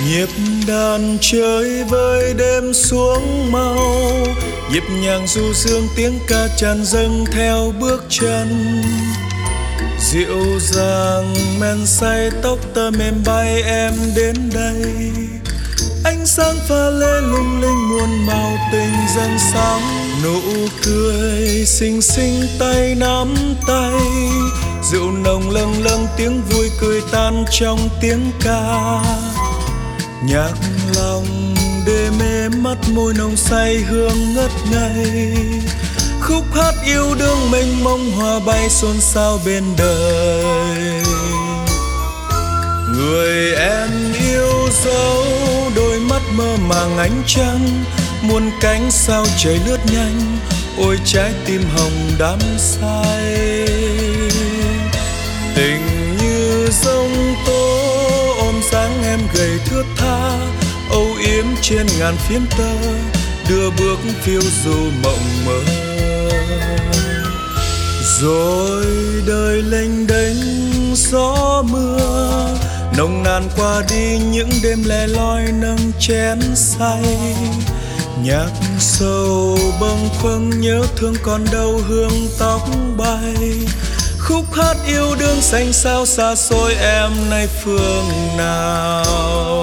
Nhịp đàn chơi với đêm xuống mau, nhịp nhàng du dương tiếng ca tràn dâng theo bước chân. Dịu dàng men say tóc tơ mềm bay em đến đây. Ánh sáng pha lê lung linh muôn màu tình dâng sáng. Nụ cười xinh xinh tay nắm tay, rượu nồng lâng lâng tiếng vui cười tan trong tiếng ca. Nhạc lòng đê mê mắt môi nồng say hương ngất ngây. Khúc hát yêu đương mênh mông hòa bay xôn xao bên đời. Người em yêu dấu đôi mắt mơ màng ánh trăng, muôn cánh sao trời lướt nhanh, ôi trái tim hồng đắm say. Tình như giông tố ôm dáng em gầy thướt tha, âu yếm trên ngàn phiến tơ đưa bước phiêu du mộng mơ. Rồi đời lênh đênh gió mưa, nồng nàn qua đi những đêm lẻ loi nâng chén say. Nhạc sầu bâng khuâng nhớ thương còn đâu hương tóc bay. Khúc hát yêu đương xanh sao xa xôi em nay phương nào.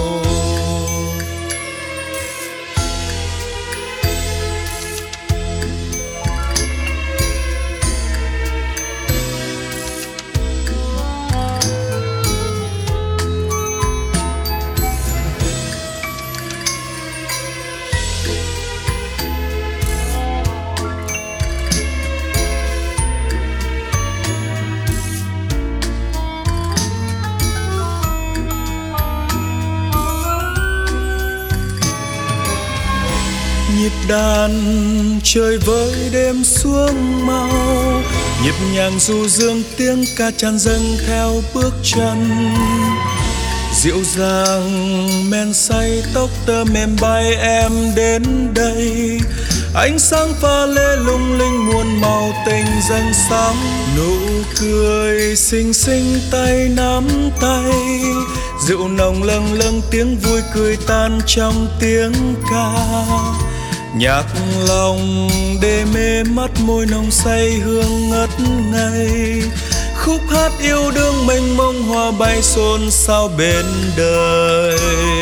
Nhịp đàn chơi với đêm xuống mau, nhịp nhàng du dương tiếng ca tràn dâng theo bước chân. Dịu dàng men say tóc tơ mềm bay em đến đây. Ánh sáng pha lê lung linh muôn màu tình dâng sáng. Nụ cười xinh xinh tay nắm tay, rượu nồng lâng lâng tiếng vui cười tan trong tiếng ca. Nhạc lòng đê mê mắt môi nồng say hương ngất ngây. Khúc hát yêu đương mênh mông hoa bay xôn xao bên đời.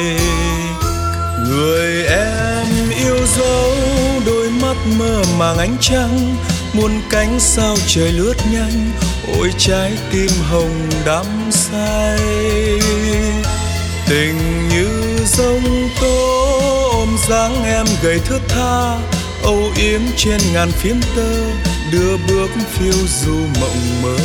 Người em yêu dấu đôi mắt mơ màng ánh trăng, muôn cánh sao trời lướt nhanh, ôi trái tim hồng đắm say. Tình như giông tố ôm dáng em gầy thướt tha, âu yếm trên ngàn phiến tơ đưa bước phiêu du mộng mơ.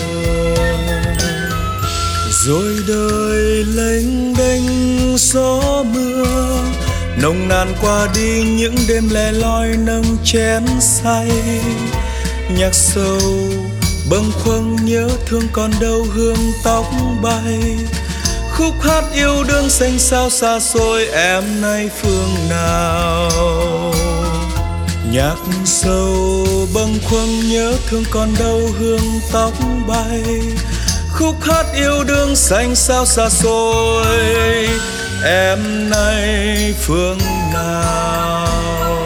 Rồi đời lênh đênh gió mưa, nồng nàn qua đi những đêm lẻ loi nâng chén say. Nhạc sầu bâng khuâng nhớ thương còn đâu hương tóc bay. Khúc hát yêu đương xanh sao xa xôi em nay phương nào. Nhạc sầu bâng khuâng nhớ thương còn đâu hương tóc bay. Khúc hát yêu đương xanh sao xa xôi em nay phương nào.